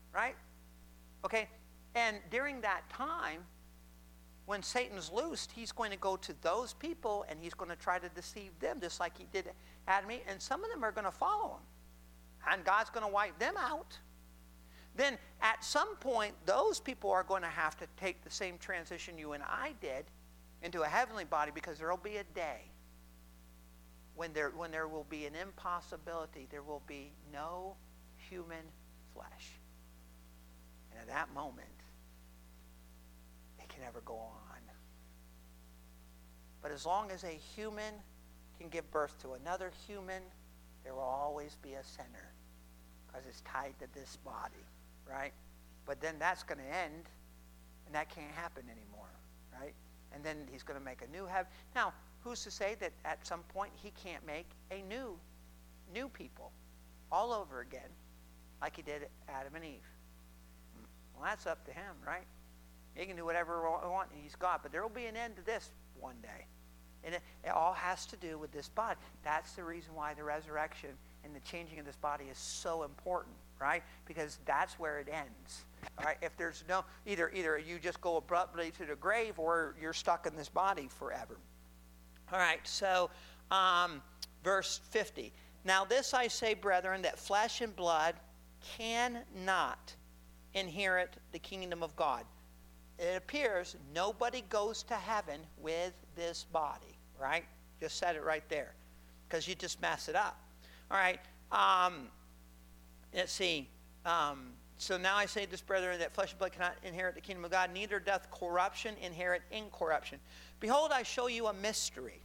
right? Okay, and during that time, when Satan's loosed, he's going to go to those people and he's going to try to deceive them just like he did Adam and Eve. And some of them are going to follow him. And God's going to wipe them out. Then at some point, those people are going to have to take the same transition you and I did into a heavenly body, because there will be a day when there, when there will be an impossibility. There will be no human flesh. And at that moment, it can never go on. But as long as a human can give birth to another human, there will always be a sinner, because it's tied to this body, right? But then that's going to end, and that can't happen anymore, right? And then he's going to make a new heaven. Now, who's to say that at some point he can't make a new, new people all over again, like he did Adam and Eve? Well, that's up to him, right? He can do whatever he wants. He's God. But there will be an end to this one day. And it, it all has to do with this body. That's the reason why the resurrection and the changing of this body is so important, right? Because that's where it ends. All right? If there's no, either, either you just go abruptly to the grave, or you're stuck in this body forever. All right, so um, verse fifty. Now this I say, brethren, that flesh and blood cannot inherit the kingdom of God. It appears nobody goes to heaven with this body, right? Just said it right there, because you just mess it up. All right, um, let's see. Um, so now I say this, brethren, that flesh and blood cannot inherit the kingdom of God, neither doth corruption inherit incorruption. Behold, I show you a mystery.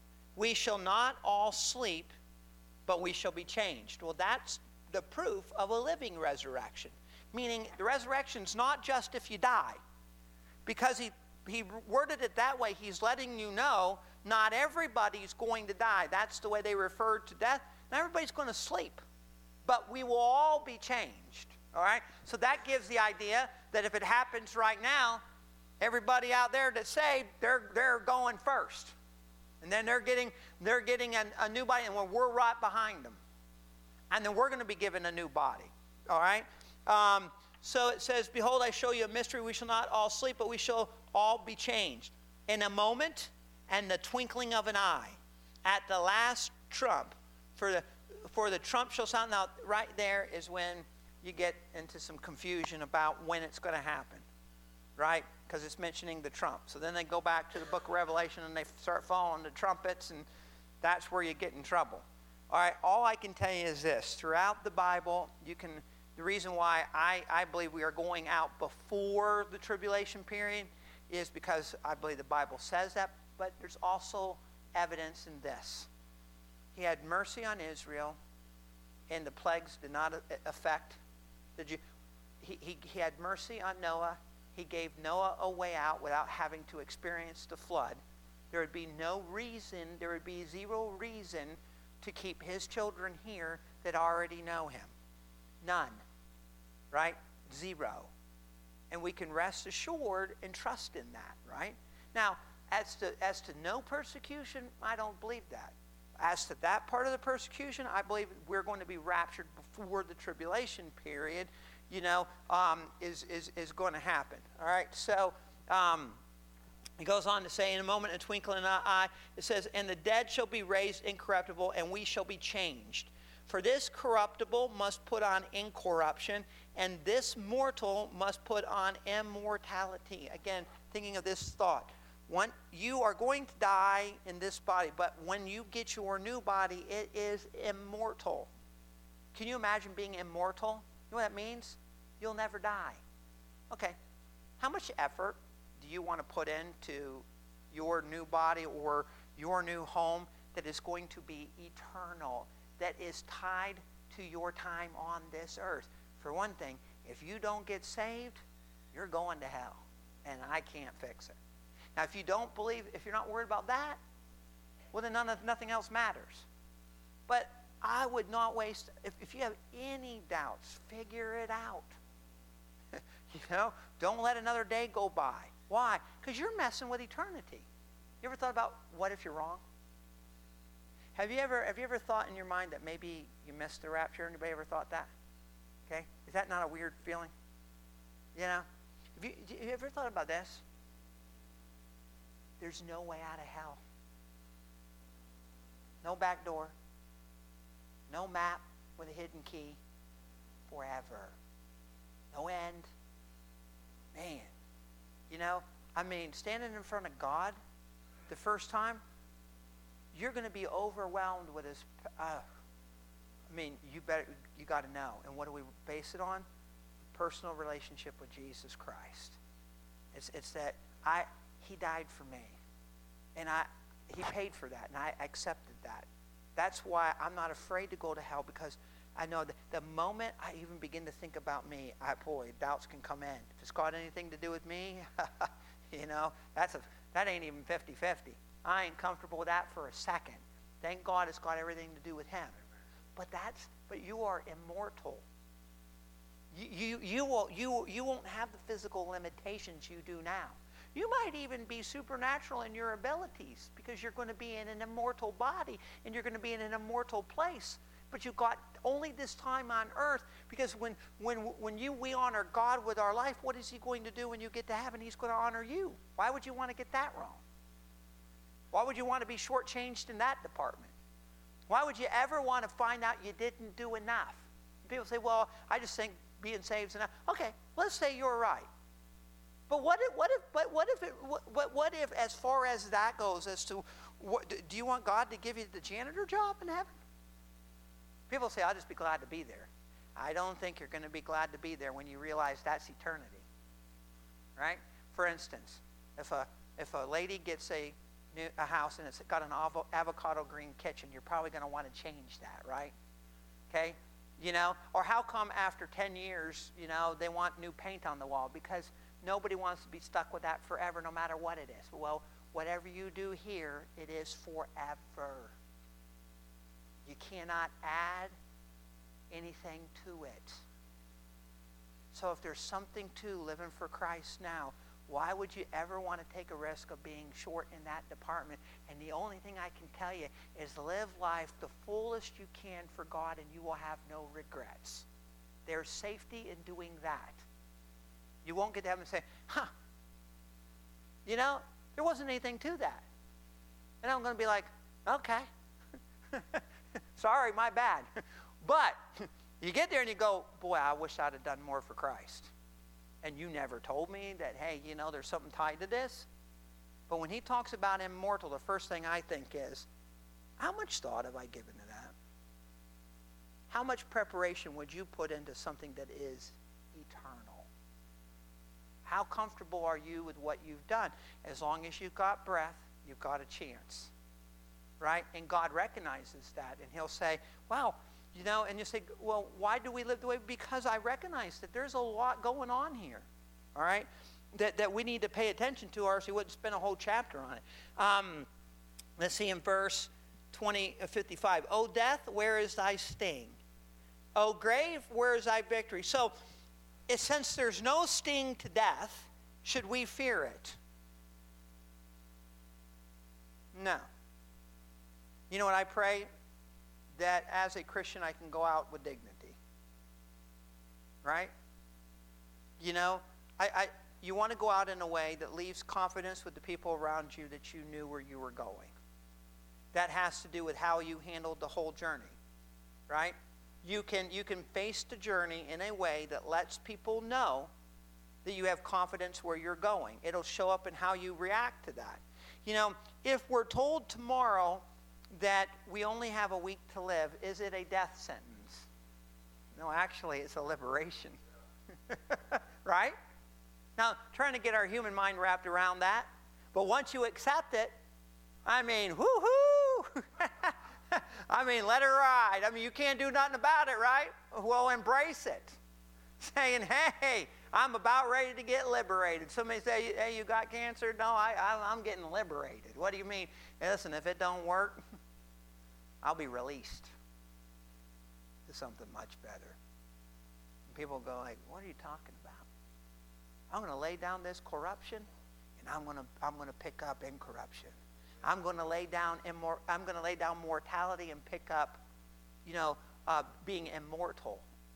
We shall not all sleep, but we shall be changed. Well, that's the proof of a living resurrection. Meaning the resurrection's not just if you die. Because he, he worded it that way, he's letting you know not everybody's going to die. That's the way they referred to death. Not everybody's going to sleep. But we will all be changed. All right? So that gives the idea that if it happens right now, everybody out there that's saved, they're, they're going first. And then they're getting, they're getting a, a new body, and we're right behind them. And then we're going to be given a new body. All right? Um, so it says, behold, I show you a mystery. We shall not all sleep, but we shall all be changed. In a moment and the twinkling of an eye, at the last trump, for the, for the trump shall sound. Now, right there is when you get into some confusion about when it's going to happen, right? Because it's mentioning the trump. So then they go back to the book of Revelation and they start following the trumpets, and that's where you get in trouble. All right, all I can tell you is this. Throughout the Bible, you can... The reason why I, I believe we are going out before the tribulation period is because I believe the Bible says that, but there's also evidence in this. He had mercy on Israel, and the plagues did not affect the Jew. He, he, he had mercy on Noah. He gave Noah a way out without having to experience the flood. There would be no reason, there would be zero reason to keep his children here that already know him. None. Right? Zero. And we can rest assured and trust in that, right? Now, as to, as to no persecution, I don't believe that. As to that part of the persecution, I believe we're going to be raptured before the tribulation period, you know, um, is, is, is going to happen. All right? So, um, he goes on to say, in a moment, in a twinkling of an eye, it says, and the dead shall be raised incorruptible, and we shall be changed. For this corruptible must put on incorruption, and this mortal must put on immortality. Again, thinking of this thought. One, you are going to die in this body, but when you get your new body, it is immortal. Can you imagine being immortal? You know what that means? You'll never die. Okay, how much effort do you want to put into your new body or your new home that is going to be eternal, that is tied to your time on this earth? For one thing, if you don't get saved, you're going to hell, and I can't fix it. Now, if you don't believe, if you're not worried about that, well, then none of, nothing else matters. But I would not waste, if, if you have any doubts, figure it out. You know, don't let another day go by. Why? Because you're messing with eternity. You ever thought about what if you're wrong? Have you ever have you ever thought in your mind that maybe you missed the rapture? Anybody ever thought that? Okay? Is that not a weird feeling? You know? Have you, have you ever thought about this? There's no way out of hell. No back door. No map with a hidden key. Forever. No end. Man. You know, I mean, standing in front of God the first time, you're going to be overwhelmed with his... Uh, I mean, you better, you got to know. And what do we base it on? Personal relationship with Jesus Christ. It's, it's that I, he died for me. And I, he paid for that, and I accepted that. That's why I'm not afraid to go to hell, because I know that the moment I even begin to think about me, I, boy, doubts can come in. If it's got anything to do with me, you know, that's a, that ain't even fifty-fifty. I ain't comfortable with that for a second. Thank God it's got everything to do with him. But that's, but you are immortal. You, you, you, will, you, you won't have the physical limitations you do now. You might even be supernatural in your abilities, because you're going to be in an immortal body and you're going to be in an immortal place. But you've got only this time on earth, because when, when, when you, we honor God with our life, what is he going to do when you get to heaven? He's going to honor you. Why would you want to get that wrong? Why would you want to be shortchanged in that department? Why would you ever want to find out you didn't do enough? People say, well, I just think being saved is enough. Okay, let's say you're right. But what if, what if, but what if, it, what, what if, as far as that goes, as to, what, do you want God to give you the janitor job in heaven? People say, I'll just be glad to be there. I don't think you're going to be glad to be there when you realize that's eternity, right? For instance, if a if a lady gets a new, a house and it's got an avo, avocado green kitchen, you're probably going to want to change that, right? Okay, you know, or how come after ten years, you know, they want new paint on the wall? Because nobody wants to be stuck with that forever, no matter what it is. Well, whatever you do here, it is forever. You cannot add anything to it. So if there's something to living for Christ now, why would you ever want to take a risk of being short in that department? And the only thing I can tell you is live life the fullest you can for God, and you will have no regrets. There's safety in doing that. You won't get to heaven and say, huh, you know, there wasn't anything to that. And I'm going to be like, okay. Sorry, my bad. But you get there and you go, boy, I wish I'd have done more for Christ. And you never told me that, hey, you know, there's something tied to this. But when he talks about immortal, the first thing I think is, how much thought have I given to that? How much preparation would you put into something that is eternal? How comfortable are you with what you've done? As long as you've got breath, you've got a chance. Right? And God recognizes that. And he'll say, wow, you know, and you say, well, why do we live the way? Because I recognize that there's a lot going on here. All right? That, that we need to pay attention to, or else he wouldn't spend a whole chapter on it. Um, let's see in verse twenty, fifty-five. O death, where is thy sting? O grave, where is thy victory? So, it, since there's no sting to death, should we fear it? No. You know what I pray? That as a Christian I can go out with dignity. Right? You know, I, I you want to go out in a way that leaves confidence with the people around you that you knew where you were going. That has to do with how you handled the whole journey. Right? You can you can face the journey in a way that lets people know that you have confidence where you're going. It'll show up in how you react to that. You know, if we're told tomorrow that we only have a week to live, is it a death sentence? No, actually, it's a liberation. Right? Now, trying to get our human mind wrapped around that. But once you accept it, I mean, whoo-hoo! I mean, let it ride. I mean, you can't do nothing about it, right? Well, embrace it. Saying, hey, I'm about ready to get liberated. Somebody say, hey, you got cancer? No, I, I, I'm getting liberated. What do you mean? Hey, listen, if it don't work, I'll be released to something much better. And people go like, what are you talking about? I'm going to lay down this corruption, and I'm going to I'm going to pick up incorruption. I'm going to lay down immor- I'm going to lay down mortality and pick up, you know, uh, being immortal.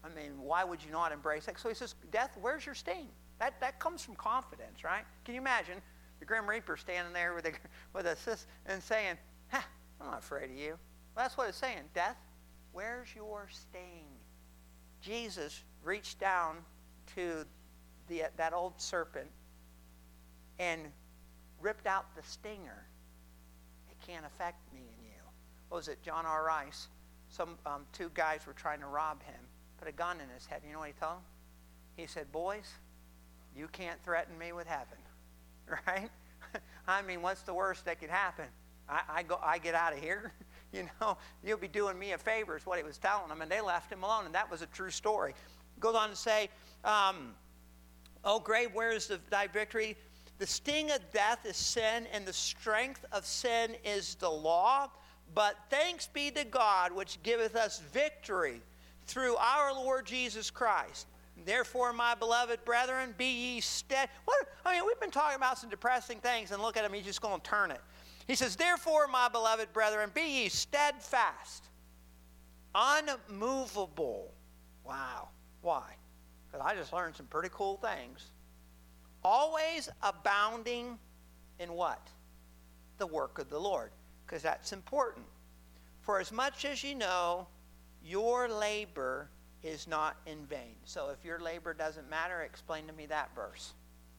I mean, why would you not embrace that? So he says, death, where's your sting? That, that comes from confidence, right? Can you imagine the Grim Reaper standing there with a, with a sis and saying, ha, I'm not afraid of you. Well, that's what it's saying. Death, where's your sting? Jesus reached down to the, that old serpent and ripped out the stinger. It can't affect me and you. What was it, John R. Rice? Some um, two guys were trying to rob him, put a gun in his head. You know what he told them? He said, boys, you can't threaten me with heaven, right? I mean, what's the worst that could happen? I, I go, I get out of here. You know, you'll be doing me a favor is what he was telling them, and they left him alone, and that was a true story. Goes on to say, um, "O grave, where is the, thy victory? The sting of death is sin, and the strength of sin is the law. But thanks be to God, which giveth us victory through our Lord Jesus Christ. Therefore, my beloved brethren, be ye stead." What? I mean, we've been talking about some depressing things, and look at him, he's just going to turn it. He says, "Therefore, my beloved brethren, be ye steadfast, unmovable." Wow. Why? Because I just learned some pretty cool things. "Always abounding in what? The work of the Lord." Because that's important. "For as much as you know, your labor is not in vain." So if your labor doesn't matter, explain to me that verse.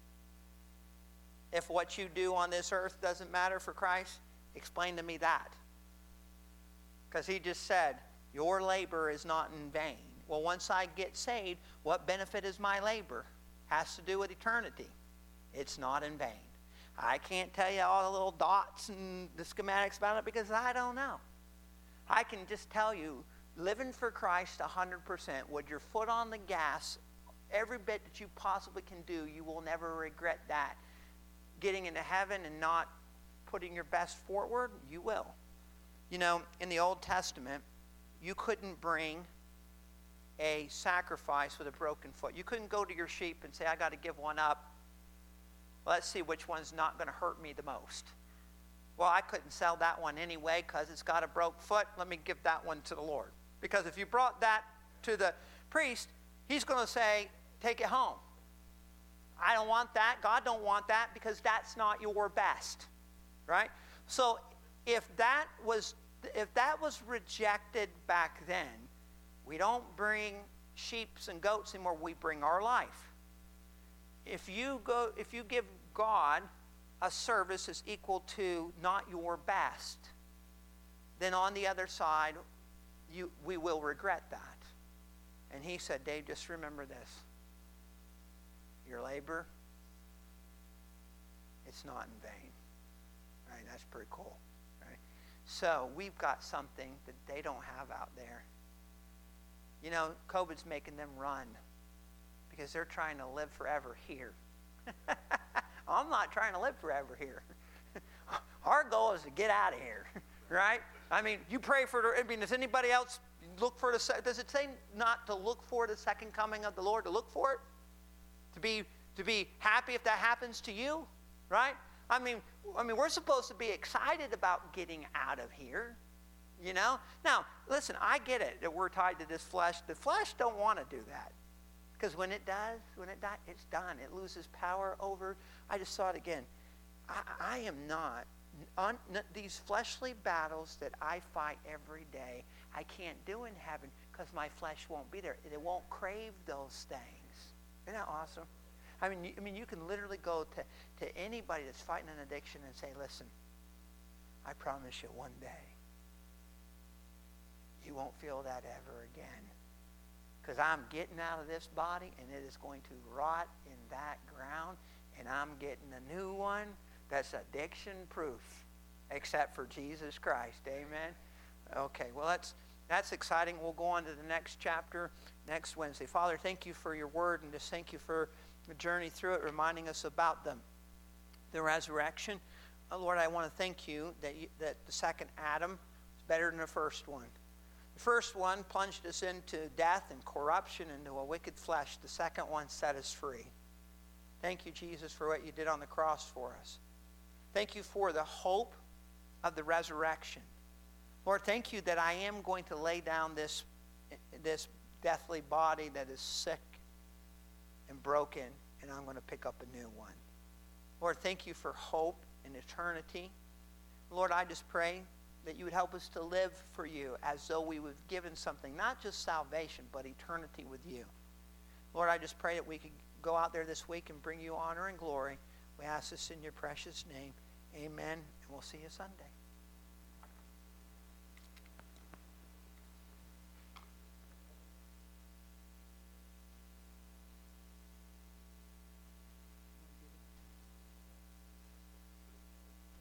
If what you do on this earth doesn't matter for Christ, explain to me that. Because he just said, your labor is not in vain. Well, once I get saved, what benefit is my labor? Has to do with eternity. It's not in vain. I can't tell you all the little dots and the schematics about it because I don't know. I can just tell you, living for Christ one hundred percent, with your foot on the gas, every bit that you possibly can do, you will never regret that. Getting into heaven and not putting your best forward, you will. You know, in the Old Testament, you couldn't bring a sacrifice with a broken foot. You couldn't go to your sheep and say, I got to give one up. Let's see which one's not going to hurt me the most. Well, I couldn't sell that one anyway because it's got a broke foot. Let me give that one to the Lord. Because if you brought that to the priest, he's going to say, take it home. I don't want that. God don't want that because that's not your best. Right? So if that was if that was rejected back then, we don't bring sheep and goats anymore. We bring our life. If you go, if you give God a service that's equal to not your best, then on the other side, you we will regret that. And he said, Dave, just remember this. Your labor, it's not in vain. Right? That's pretty cool. Right? So we've got something that they don't have out there. You know, COVID's making them run because they're trying to live forever here. I'm not trying to live forever here. Our goal is to get out of here, right? I mean, you pray for the, I mean, does anybody else look for the, does it say not to look for the second coming of the Lord, to look for it? To be, to be happy if that happens to you, right? I mean, I mean, we're supposed to be excited about getting out of here, you know? Now, listen, I get it that we're tied to this flesh. The flesh don't want to do that. Because when it does, when it dies, it's done. It loses power over. I just saw it again. I, I am not, on, these fleshly battles that I fight every day, I can't do in heaven because my flesh won't be there. It won't crave those things. Isn't that awesome? I mean, you, I mean, you can literally go to, to anybody that's fighting an addiction and say, listen, I promise you one day, you won't feel that ever again. Because I'm getting out of this body and it is going to rot in that ground, and I'm getting a new one that's addiction proof, except for Jesus Christ. Amen? Okay, well, that's that's exciting. We'll go on to the next chapter next Wednesday. Father, thank you for your word, and just thank you for the journey through it, reminding us about the, the resurrection. Oh, Lord, I want to thank you that, you that the second Adam is better than the first one. The first one plunged us into death and corruption, into a wicked flesh. The second one set us free. Thank you, Jesus, for what you did on the cross for us. Thank you for the hope of the resurrection. Lord, thank you that I am going to lay down this, this deathly body that is sick and broken, and I'm going to pick up a new one. Lord, thank you for hope and eternity. Lord, I just pray that you would help us to live for you as though we were given something, not just salvation, but eternity with you. Lord, I just pray that we could go out there this week and bring you honor and glory. We ask this in your precious name. Amen. And we'll see you Sunday.